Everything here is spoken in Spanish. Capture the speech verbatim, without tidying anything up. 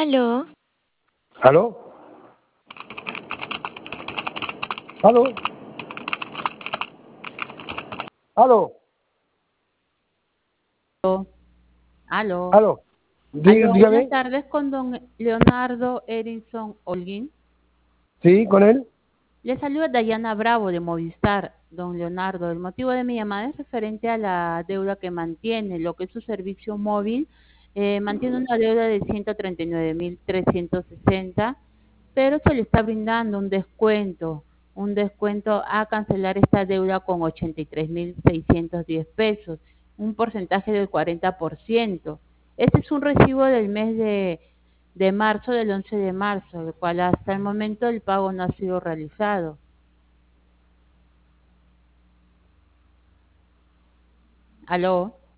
Aló, ¿Aló? ¿Aló? ¿Aló? Aló, ¿Aló? Dí- aló, buenas dígame. tardes con don Leonardo Erinson Holguín. Sí, con él. Le saluda Dayana Bravo de Movistar, don Leonardo. El motivo de mi llamada es referente a la deuda que mantiene, lo que es su servicio móvil. Eh, mantiene una deuda de ciento treinta y nueve mil trescientos sesenta, pero se le está brindando un descuento, un descuento a cancelar esta deuda con ochenta y tres mil seiscientos diez pesos, un porcentaje del cuarenta por ciento. Este es un recibo del mes de, de marzo, del once de marzo, el cual hasta el momento el pago no ha sido realizado. Aló.